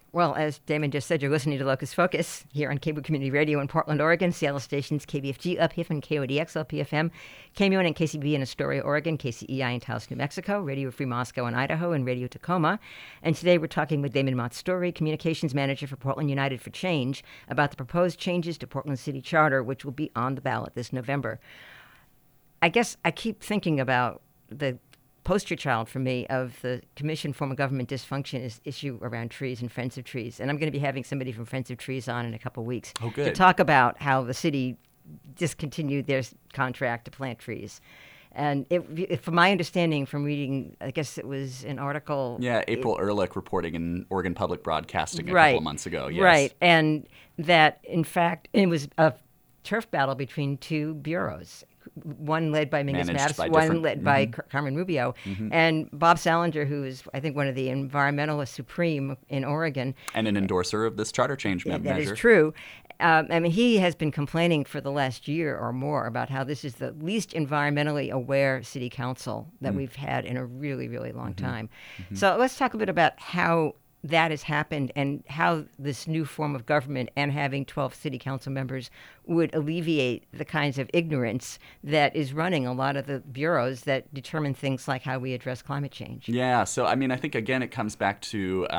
Well, as Damon just said, you're listening to Locus Focus here on Cable Community Radio in Portland, Oregon, Seattle stations KBFG, UPF, KODX, LPFM, KMUN and KCB in Astoria, Oregon, KCEI in Taos, New Mexico, Radio Free Moscow in Idaho, and Radio Tacoma. And today we're talking with Damon Montstory, Communications Manager for Portland United for Change, about the proposed changes to Portland City Charter, which will be on the ballot this November. I guess I keep thinking about the poster child for me of the Commission Form of Government Dysfunction issue around trees and Friends of Trees. And I'm going to be having somebody from Friends of Trees on in a couple of weeks to talk about how the city discontinued their contract to plant trees. And from my understanding from reading, I guess it was an article. Yeah, April Ehrlich reporting in Oregon Public Broadcasting a couple of months ago. Yes. Right. And that, in fact, it was a turf battle between two bureaus. One led by Mingus Mapps, one led by Carmen Rubio. And Bob Salinger, who is, I think, one of the environmentalists supreme in Oregon. And an endorser of this charter change measure. That is true. I mean, he has been complaining for the last year or more about how this is the least environmentally aware city council that we've had in a really, really long time. So let's talk a bit about how that has happened and how this new form of government and having 12 city council members would alleviate the kinds of ignorance that is running a lot of the bureaus that determine things like how we address climate change. Yeah, so I mean, I think, again, it comes back to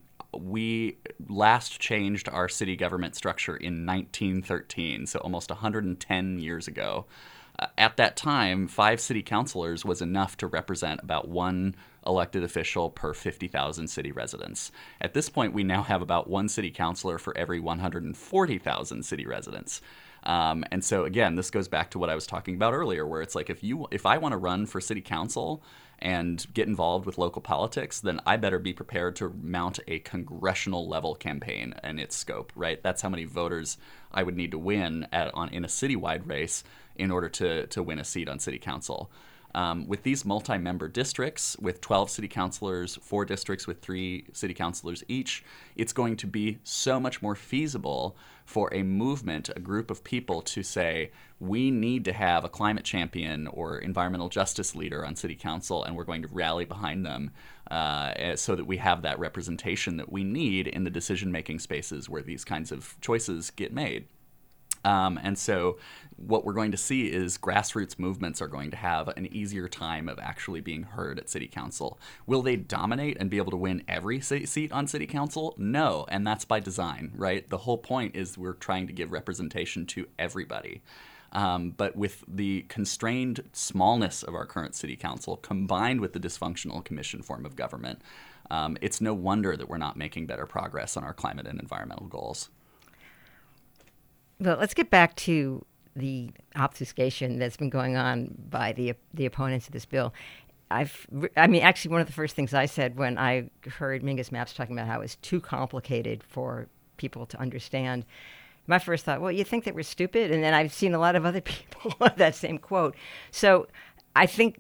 we last changed our city government structure in 1913, so almost 110 years ago. At that time, 5 city councilors was enough to represent about one elected official per 50,000 city residents. At this point, we now have about one city councilor for every 140,000 city residents. And so, again, this goes back to what I was talking about earlier, where it's like if I want to run for city council and get involved with local politics, then I better be prepared to mount a congressional level campaign and its scope, right? That's how many voters I would need to win in a citywide race in order to win a seat on city council. With these multi-member districts, with 12 city councilors, 4 districts with 3 city councilors each, it's going to be so much more feasible for a movement, a group of people to say, we need to have a climate champion or environmental justice leader on city council, and we're going to rally behind them so that we have that representation that we need in the decision-making spaces where these kinds of choices get made. And so what we're going to see is grassroots movements are going to have an easier time of actually being heard at city council. Will they dominate and be able to win every seat on city council? No, and that's by design, right? The whole point is we're trying to give representation to everybody. But with the constrained smallness of our current city council combined with the dysfunctional commission form of government, it's no wonder that we're not making better progress on our climate and environmental goals. Well, let's get back to the obfuscation that's been going on by the opponents of this bill. Actually, one of the first things I said when I heard Mingus Mapps talking about how it's too complicated for people to understand, my first thought, well, you think that we're stupid? And then I've seen a lot of other people with that same quote. So I think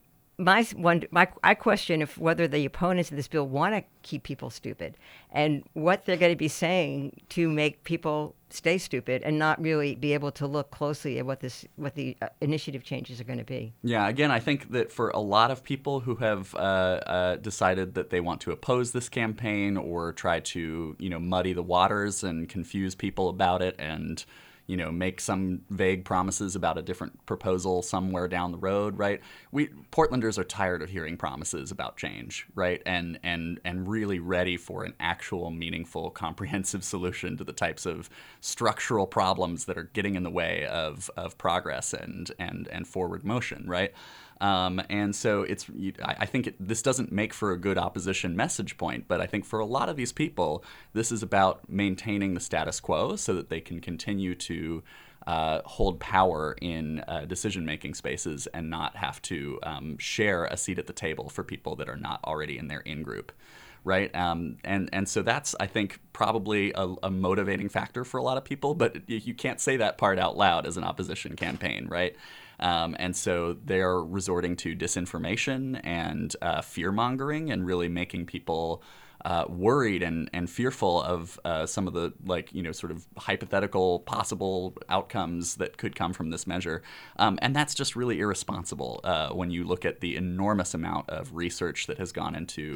I question if whether the opponents of this bill want to keep people stupid and what they're going to be saying to make people stay stupid and not really be able to look closely at what the initiative changes are going to be. Yeah, again, I think that for a lot of people who have decided that they want to oppose this campaign or try to, muddy the waters and confuse people about it and make some vague promises about a different proposal somewhere down the road, right? Portlanders are tired of hearing promises about change, right? And really ready for an actual, meaningful, comprehensive solution to the types of structural problems that are getting in the way of progress and forward motion, right? And so I think this doesn't make for a good opposition message point, but I think for a lot of these people, this is about maintaining the status quo so that they can continue to hold power in decision-making spaces and not have to share a seat at the table for people that are not already in their in-group. Right. And so that's, I think, probably a motivating factor for a lot of people. But you can't say that part out loud as an opposition campaign. Right. And so they're resorting to disinformation and fear mongering and really making people worried and fearful of some of the sort of hypothetical possible outcomes that could come from this measure. And that's just really irresponsible when you look at the enormous amount of research that has gone into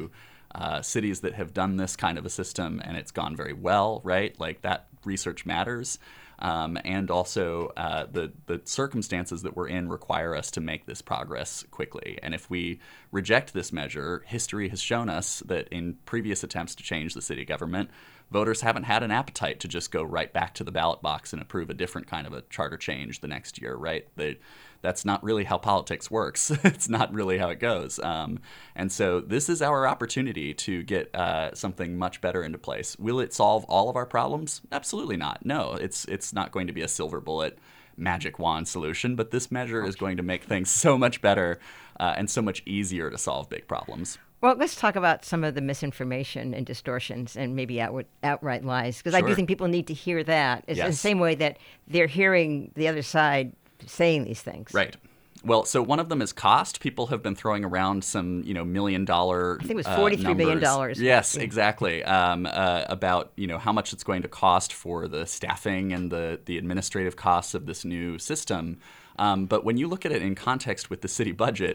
cities that have done this kind of a system and it's gone very well, right? Like that research matters. And also the circumstances that we're in require us to make this progress quickly. And if we reject this measure, history has shown us that in previous attempts to change the city government, voters haven't had an appetite to just go right back to the ballot box and approve a different kind of a charter change the next year, right? That's not really how politics works. It's not really how it goes. And so this is our opportunity to get something much better into place. Will it solve all of our problems? Absolutely not. No, it's not going to be a silver bullet magic wand solution, but this measure is going to make things so much better and so much easier to solve big problems. Well, let's talk about some of the misinformation and distortions and maybe outright lies, because I do think people need to hear that. It's in the same way that they're hearing the other side saying these things. Right. Well, so one of them is cost. People have been throwing around some, $1 million. I think it was $43 billion. Yes, exactly. About how much it's going to cost for the staffing and the administrative costs of this new system. But when you look at it in context with the city budget,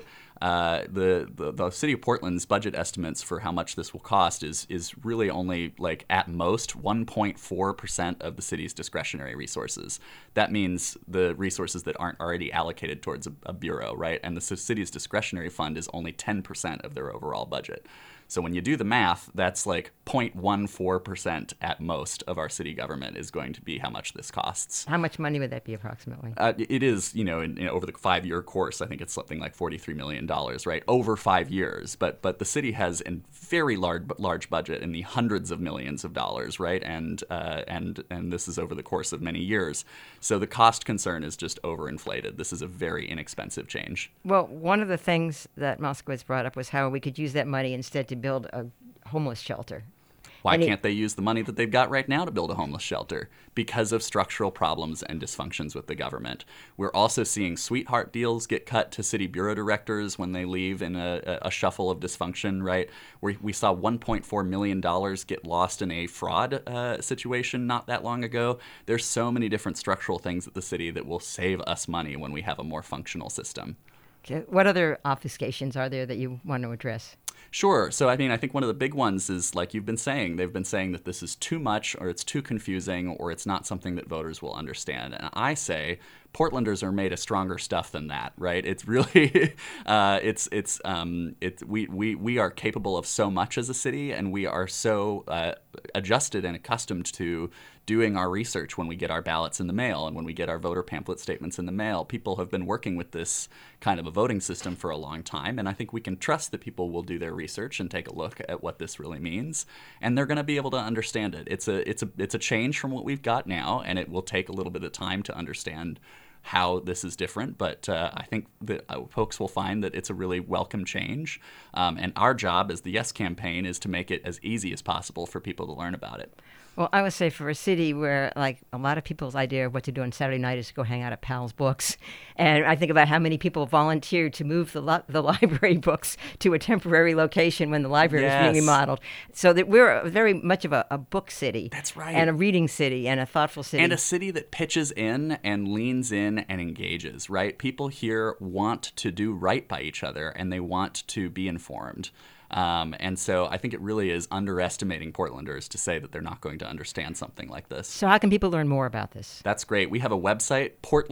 the city of Portland's budget estimates for how much this will cost is really only like at most 1.4% of the city's discretionary resources. That means the resources that aren't already allocated towards a bureau, right? And the city's discretionary fund is only 10% of their overall budget. So when you do the math, that's like 0.14% at most of our city government is going to be how much this costs. How much money would that be approximately? It is, over the 5-year course, I think it's something like $43 million, right? Over 5 years. But the city has a very large budget in the hundreds of millions of dollars, right? And this is over the course of many years. So the cost concern is just overinflated. This is a very inexpensive change. Well, one of the things that Moskowitz brought up was how we could use that money instead to build a homeless shelter. Why can't they use the money that they've got right now to build a homeless shelter? Because of structural problems and dysfunctions with the government. We're also seeing sweetheart deals get cut to city bureau directors when they leave in a shuffle of dysfunction, right? We saw $1.4 million get lost in a fraud situation not that long ago. There's so many different structural things at the city that will save us money when we have a more functional system. Okay. What other obfuscations are there that you want to address? Sure. So, I think one of the big ones is, like you've been saying, they've been saying that this is too much or it's too confusing or it's not something that voters will understand. And I say Portlanders are made of stronger stuff than that, right? It's really, we are capable of so much as a city, and we are so adjusted and accustomed to doing our research when we get our ballots in the mail and when we get our voter pamphlet statements in the mail. People have been working with this kind of a voting system for a long time, and I think we can trust that people will do their research and take a look at what this really means, and they're going to be able to understand it. It's a change from what we've got now, and it will take a little bit of time to understand how this is different, but I think that folks will find that it's a really welcome change, and our job as the Yes campaign is to make it as easy as possible for people to learn about it. Well, I would say for a city where, like, a lot of people's idea of what to do on Saturday night is to go hang out at Pal's Books, and I think about how many people volunteered to move the library books to a temporary location when the library was being remodeled, so that we're very much of a book city. That's right. And a reading city and a thoughtful city. And a city that pitches in and leans in and engages, right? People here want to do right by each other, and they want to be informed. And so I think it really is underestimating Portlanders to say that they're not going to understand something like this. So how can people learn more about this? That's great. We have a website,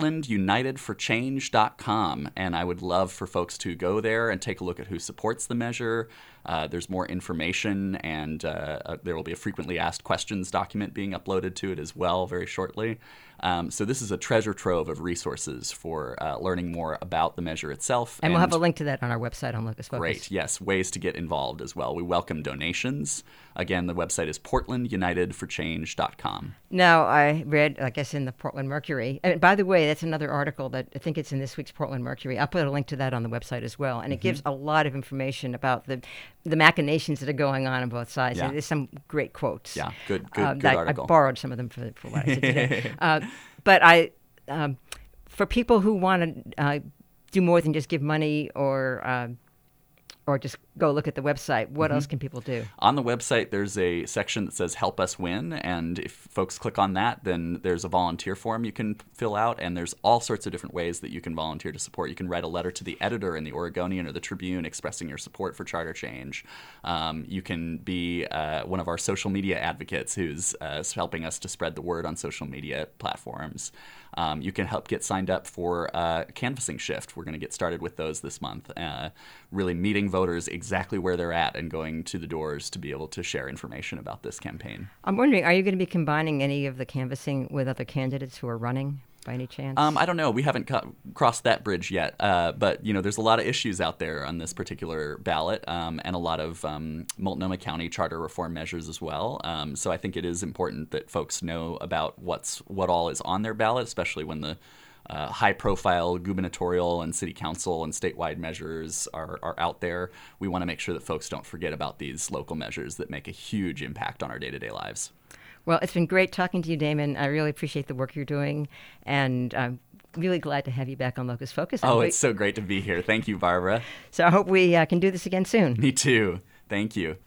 portlandunitedforchange.com, and I would love for folks to go there and take a look at who supports the measure. There's more information, and there will be a frequently asked questions document being uploaded to it as well very shortly. So this is a treasure trove of resources for learning more about the measure itself. And we'll have a link to that on our website on Locus Focus. Great, yes, ways to get involved as well. We welcome donations. Again, the website is portlandunitedforchange.com. Now, I read, I guess, in the Portland Mercury, and by the way, that's another article that I think it's in this week's Portland Mercury. I'll put a link to that on the website as well, and it gives a lot of information about the machinations that are going on both sides. Yeah. And there's some great quotes. Yeah, good article. I borrowed some of them for what I said today. But for people who want to do more than just give money or just go look at the website, what else can people do? On the website, there's a section that says Help Us Win, and if folks click on that, then there's a volunteer form you can fill out, and there's all sorts of different ways that you can volunteer to support. You can write a letter to the editor in the Oregonian or the Tribune expressing your support for charter change. You can be one of our social media advocates who's helping us to spread the word on social media platforms. You can help get signed up for Canvassing Shift. We're going to get started with those this month, really meeting voters exactly where they're at and going to the doors to be able to share information about this campaign. I'm wondering, are you going to be combining any of the canvassing with other candidates who are running by any chance? I don't know. We haven't crossed that bridge yet. But, there's a lot of issues out there on this particular ballot and a lot of Multnomah County charter reform measures as well. So I think it is important that folks know about what all is on their ballot, especially when the high-profile gubernatorial and city council and statewide measures are out there. We want to make sure that folks don't forget about these local measures that make a huge impact on our day-to-day lives. Well, it's been great talking to you, Damon. I really appreciate the work you're doing, and I'm really glad to have you back on Locus Focus. It's so great to be here. Thank you, Barbara. So I hope we can do this again soon. Me too. Thank you.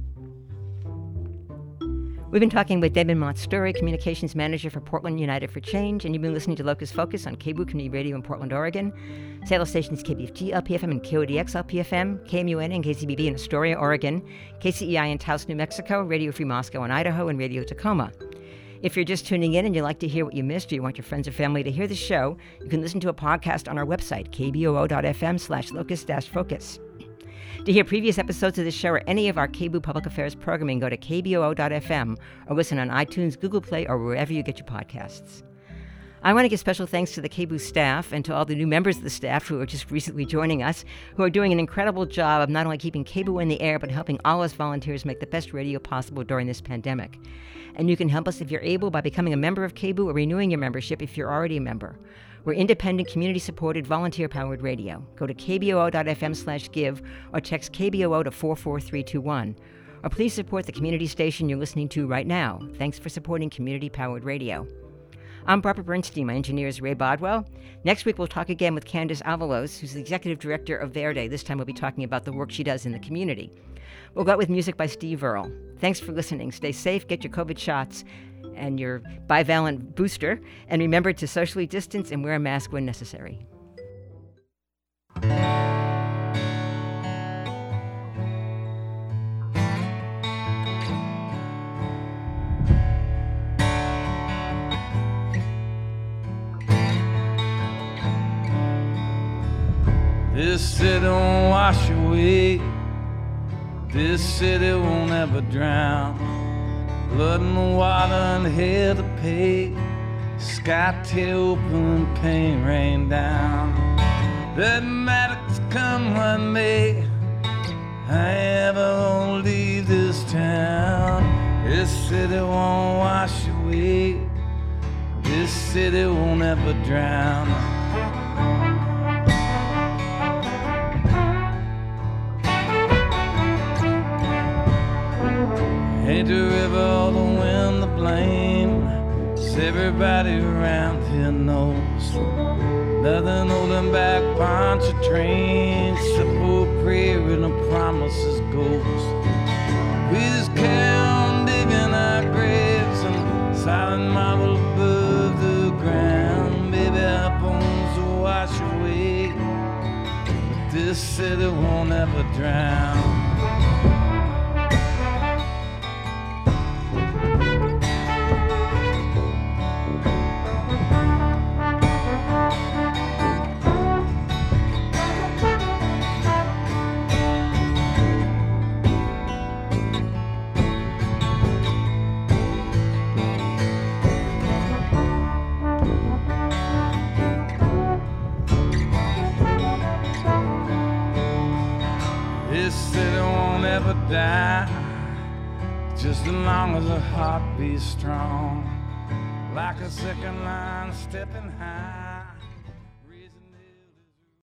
We've been talking with Damon Montstory, Communications Manager for Portland United for Change, and you've been listening to Locus Focus on KBOO Community Radio in Portland, Oregon. Satellite stations KBFG LPFM and KODX LPFM, KMUN and KCBB in Astoria, Oregon, KCEI in Taos, New Mexico, Radio Free Moscow in Idaho, and Radio Tacoma. If you're just tuning in and you'd like to hear what you missed or you want your friends or family to hear the show, you can listen to a podcast on our website, kboo.fm/locus-focus. To hear previous episodes of this show or any of our KBOO Public Affairs programming, go to kboo.fm or listen on iTunes, Google Play, or wherever you get your podcasts. I want to give special thanks to the KBOO staff and to all the new members of the staff who are just recently joining us, who are doing an incredible job of not only keeping KBOO in the air, but helping all us volunteers make the best radio possible during this pandemic. And you can help us if you're able by becoming a member of KBOO or renewing your membership if you're already a member. We're independent, community-supported, volunteer-powered radio. Go to kboo.fm/give or text KBOO to 44321. Or please support the community station you're listening to right now. Thanks for supporting community-powered radio. I'm Barbara Bernstein. My engineer is Ray Bodwell. Next week, we'll talk again with Candace Avalos, who's the executive director of Verde. This time, we'll be talking about the work she does in the community. We'll go out with music by Steve Earle. Thanks for listening. Stay safe, get your COVID shots and your bivalent booster, and remember to socially distance and wear a mask when necessary. This city won't wash away. This city won't ever drown. Blood in the water and hell to pay. Sky tear open, pain rain down. Doesn't matter, come what may. I ever won't leave this town. This city won't wash away. This city won't ever drown. Ain't the river or the wind to blame. It's everybody around here knows. Nothing holding back bunch of trains. Simple prayer and a promise's ghost. We just carry on digging our graves and silent marble above the ground. Maybe our bones will wash away, but this city won't ever drown. Die, just as long as the heart beats strong, like a second line stepping high.